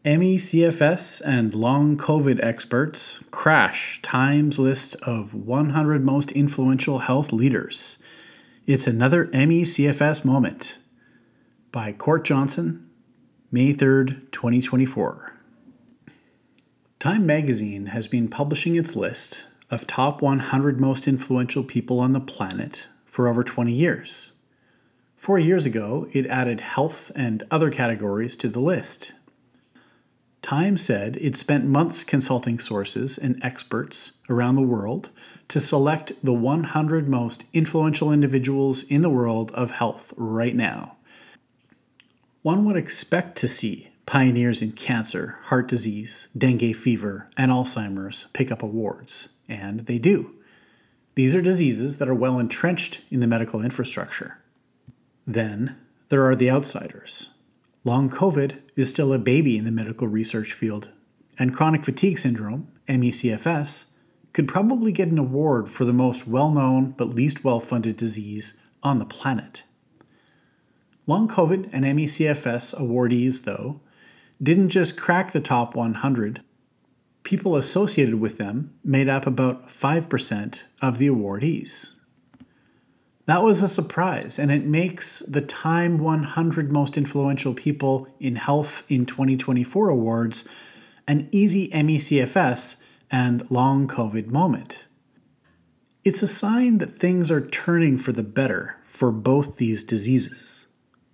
ME/CFS and long COVID experts crash Time's list of 100 most influential health leaders. It's another ME/CFS moment. By Court Johnson, May 3rd, 2024. Time magazine has been publishing its list of top 100 most influential people on the planet for over 20 years. 4 years ago, it added health and other categories to the list. Time said it spent months consulting sources and experts around the world to select the 100 most influential individuals in the world of health right now. One would expect to see pioneers in cancer, heart disease, dengue fever, and Alzheimer's pick up awards, and they do. These are diseases that are well entrenched in the medical infrastructure. Then there are the outsiders. Long COVID is still a baby in the medical research field, and chronic fatigue syndrome, ME/CFS, could probably get an award for the most well-known but least well-funded disease on the planet. Long COVID and ME/CFS awardees, though, didn't just crack the top 100. People associated with them made up about 5% of the awardees. That was a surprise, and it makes the Time 100 Most Influential People in Health in 2024 awards an easy ME/CFS and long COVID moment. It's a sign that things are turning for the better for both these diseases.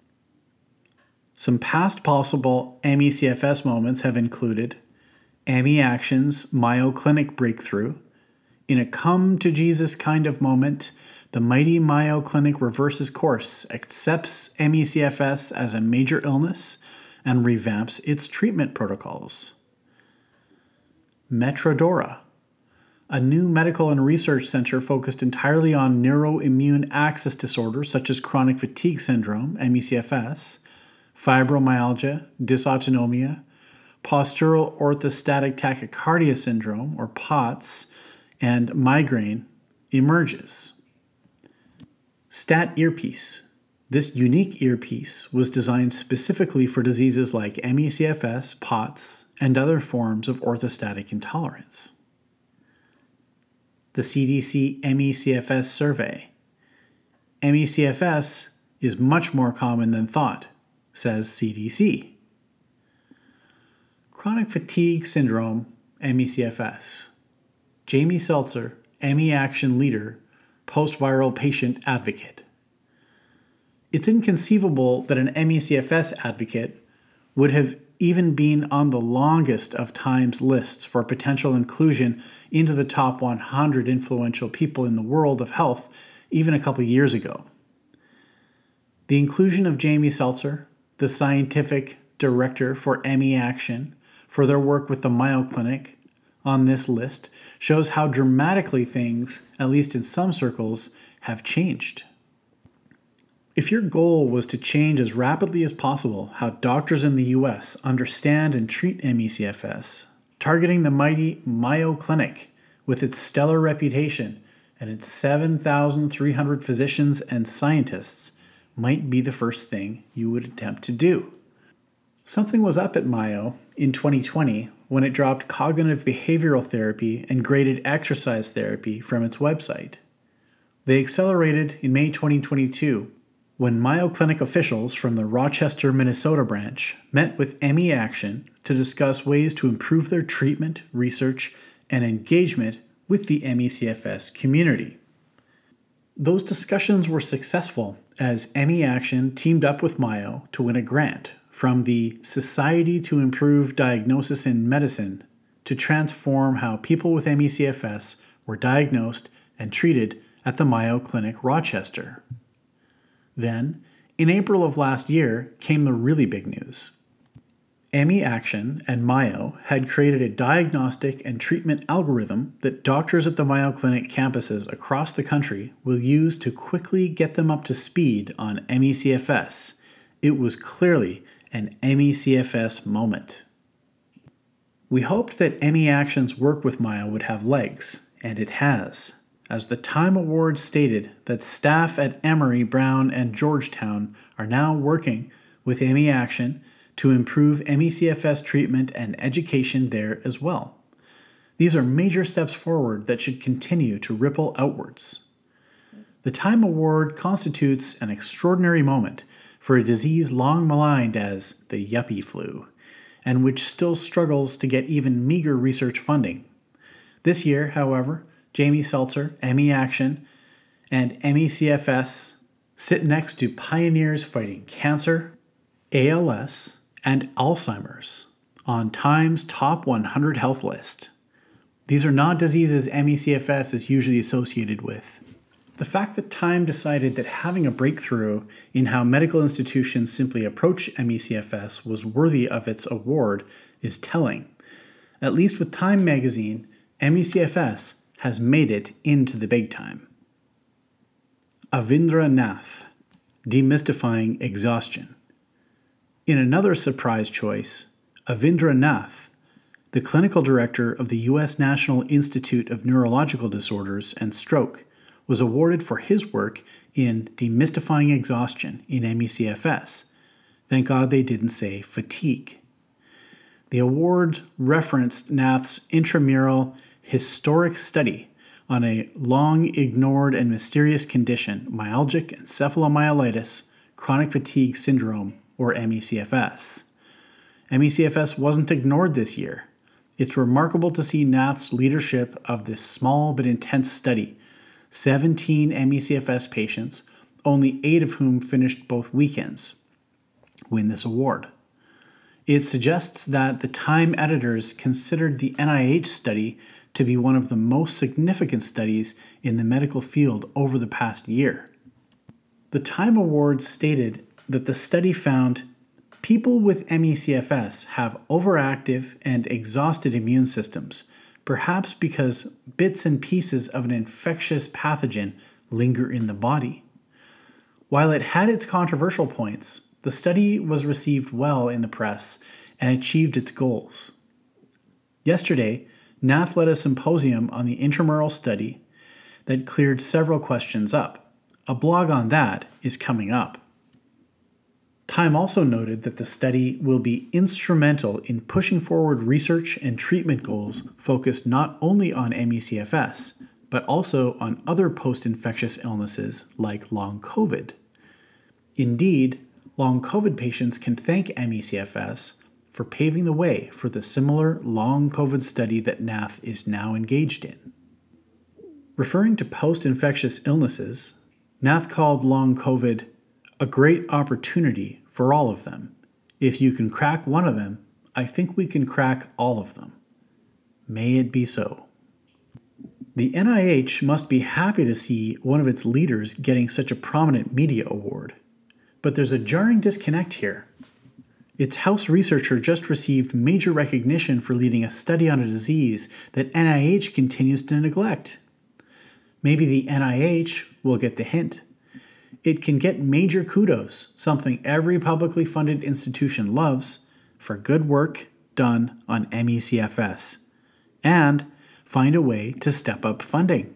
Some past possible ME/CFS moments have included ME Action's Mayo Clinic breakthrough. In a come-to-Jesus kind of moment, the mighty Mayo Clinic reverses course, accepts ME/CFS as a major illness, and revamps its treatment protocols. Metrodora, a new medical and research center focused entirely on neuroimmune axis disorders such as chronic fatigue syndrome, ME/CFS, fibromyalgia, dysautonomia, postural orthostatic tachycardia syndrome, or POTS, and migraine, emerges. Stat Earpiece. This unique earpiece was designed specifically for diseases like ME/CFS, POTS, and other forms of orthostatic intolerance. The CDC ME/CFS survey. ME/CFS is much more common than thought, says CDC. Chronic fatigue syndrome, ME/CFS. Jamie Seltzer, ME Action leader, post-viral patient advocate. It's inconceivable that an ME/CFS advocate would have even been on the longest of Time's lists for potential inclusion into the top 100 influential people in the world of health even a couple years ago. The inclusion of Jamie Seltzer, the scientific director for ME Action, for their work with the Mayo Clinic, on this list shows how dramatically things, at least in some circles, have changed. If your goal was to change as rapidly as possible how doctors in the US understand and treat ME/CFS, targeting the mighty Mayo Clinic with its stellar reputation and its 7,300 physicians and scientists might be the first thing you would attempt to do. Something was up at Mayo in 2020 when it dropped cognitive behavioral therapy and graded exercise therapy from its website. They accelerated in May 2022 when Mayo Clinic officials from the Rochester, Minnesota branch met with ME Action to discuss ways to improve their treatment, research, and engagement with the ME/CFS community. Those discussions were successful as ME Action teamed up with Mayo to win a grant from the Society to Improve Diagnosis in Medicine to transform how people with ME/CFS were diagnosed and treated at the Mayo Clinic Rochester. Then, in April of last year, came the really big news. ME Action and Mayo had created a diagnostic and treatment algorithm that doctors at the Mayo Clinic campuses across the country will use to quickly get them up to speed on ME/CFS. It was clearly an ME/CFS moment. We hoped that ME Action's work with Mayo would have legs, and it has, as the Time Awards stated that staff at Emory, Brown, and Georgetown are now working with ME Action to improve ME/CFS treatment and education there as well. These are major steps forward that should continue to ripple outwards. The Time Award constitutes an extraordinary moment for a disease long maligned as the yuppie flu, and which still struggles to get even meager research funding. This year, however, Jamie Seltzer, ME Action, and ME/CFS sit next to pioneers fighting cancer, ALS, and Alzheimer's on Time's Top 100 Health list. These are not diseases ME/CFS is usually associated with. The fact that Time decided that having a breakthrough in how medical institutions simply approach ME/CFS was worthy of its award is telling. At least with Time magazine, ME/CFS has made it into the big time. Avindra Nath, Demystifying Exhaustion. In another surprise choice, Avindra Nath, the clinical director of the U.S. National Institute of Neurological Disorders and Stroke, was awarded for his work in demystifying exhaustion in ME/CFS. Thank God they didn't say fatigue. The award referenced Nath's intramural historic study on a long-ignored and mysterious condition, myalgic encephalomyelitis chronic fatigue syndrome, or ME/CFS. ME/CFS wasn't ignored this year. It's remarkable to see Nath's leadership of this small but intense study. 17 ME/CFS patients, only 8 of whom finished both weekends, win this award. It suggests that the Time editors considered the NIH study to be one of the most significant studies in the medical field over the past year. The Time Awards stated that the study found people with ME/CFS have overactive and exhausted immune systems, perhaps because bits and pieces of an infectious pathogen linger in the body. While it had its controversial points, the study was received well in the press and achieved its goals. Yesterday, Nath led a symposium on the intramural study that cleared several questions up. A blog on that is coming up. Time also noted that the study will be instrumental in pushing forward research and treatment goals focused not only on ME/CFS, but also on other post-infectious illnesses like long COVID. Indeed, long COVID patients can thank ME/CFS for paving the way for the similar long COVID study that Nath is now engaged in. Referring to post-infectious illnesses, Nath called long COVID a great opportunity for all of them. If you can crack one of them, I think we can crack all of them. May it be so. The NIH must be happy to see one of its leaders getting such a prominent media award. But there's a jarring disconnect here. Its house researcher just received major recognition for leading a study on a disease that NIH continues to neglect. Maybe the NIH will get the hint. It can get major kudos, something every publicly funded institution loves, for good work done on ME/CFS, and find a way to step up funding.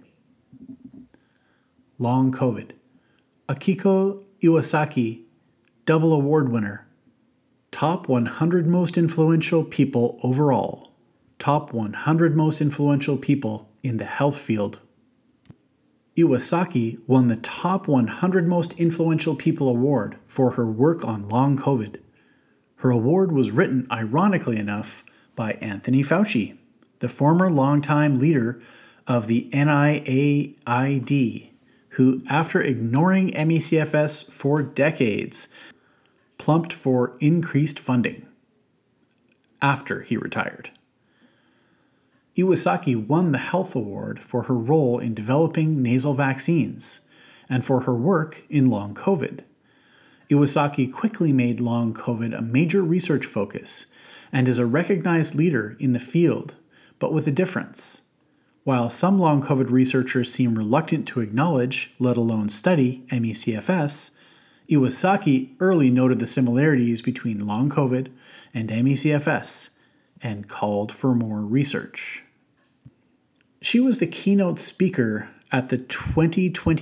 Long COVID. Akiko Iwasaki, double award winner. Top 100 most influential people overall. Top 100 most influential people in the health field. Iwasaki won the Top 100 Most Influential People Award for her work on long COVID. Her award was written, ironically enough, by Anthony Fauci, the former longtime leader of the NIAID, who, after ignoring ME/CFS for decades, plumped for increased funding after he retired. Iwasaki won the Health Award for her role in developing nasal vaccines and for her work in long COVID. Iwasaki quickly made long COVID a major research focus and is a recognized leader in the field, but with a difference. While some long COVID researchers seem reluctant to acknowledge, let alone study, ME/CFS, Iwasaki early noted the similarities between long COVID and ME/CFS and called for more research. She was the keynote speaker at the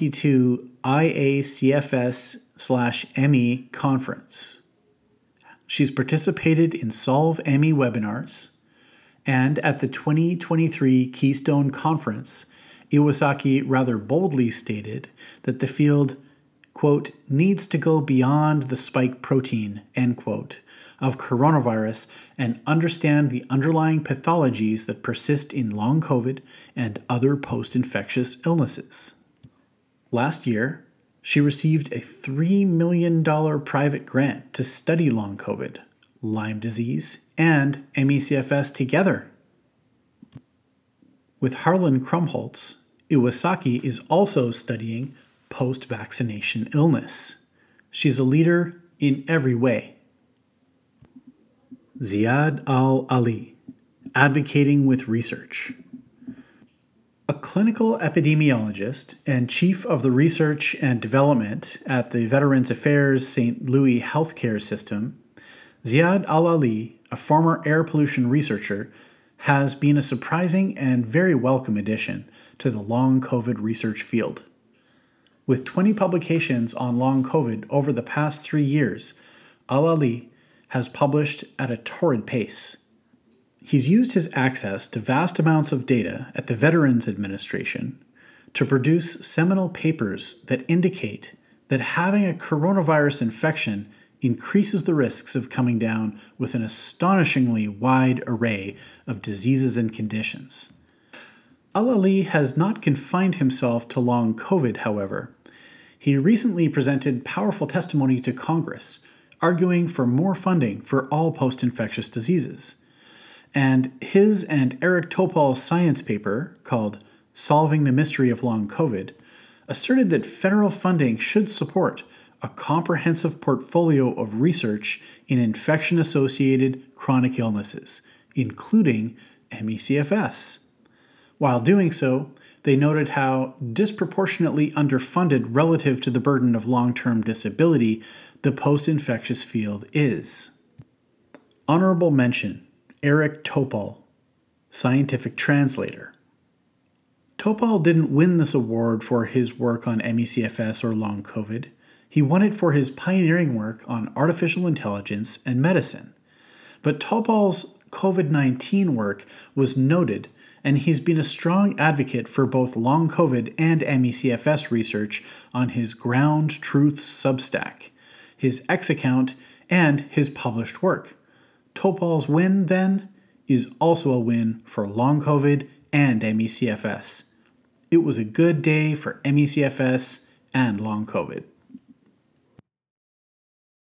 2022 IACFS/ME conference. She's participated in Solve ME webinars, and at the 2023 Keystone Conference, Iwasaki rather boldly stated that the field, quote, needs to go beyond the spike protein, end quote, of coronavirus and understand the underlying pathologies that persist in long COVID and other post-infectious illnesses. Last year, she received a $3 million private grant to study long COVID, Lyme disease, and ME/CFS together. With Harlan Krumholtz, Iwasaki is also studying post-vaccination illness. She's a leader in every way. Ziad Al-Ali, advocating with research. A clinical epidemiologist and chief of the research and development at the Veterans Affairs St. Louis Healthcare System, Ziad Al-Ali, a former air pollution researcher, has been a surprising and very welcome addition to the long COVID research field. With 20 publications on long COVID over the past 3 years, Al-Ali has published at a torrid pace. He's used his access to vast amounts of data at the Veterans Administration to produce seminal papers that indicate that having a coronavirus infection increases the risks of coming down with an astonishingly wide array of diseases and conditions. Al-Ali has not confined himself to long COVID, however. He recently presented powerful testimony to Congress, arguing for more funding for all post-infectious diseases. And his and Eric Topol's science paper, called Solving the Mystery of Long COVID, asserted that federal funding should support a comprehensive portfolio of research in infection-associated chronic illnesses, including ME/CFS. While doing so, they noted how disproportionately underfunded relative to the burden of long-term disability the post-infectious field is. Honorable mention, Eric Topol, scientific translator. Topol didn't win this award for his work on ME/CFS or long COVID. He won it for his pioneering work on artificial intelligence and medicine. But Topol's COVID-19 work was noted, and he's been a strong advocate for both long COVID and ME/CFS research on his Ground Truth Substack, his X account, and his published work. Topol's win, then, is also a win for long COVID and ME/CFS. It was a good day for ME/CFS and long COVID.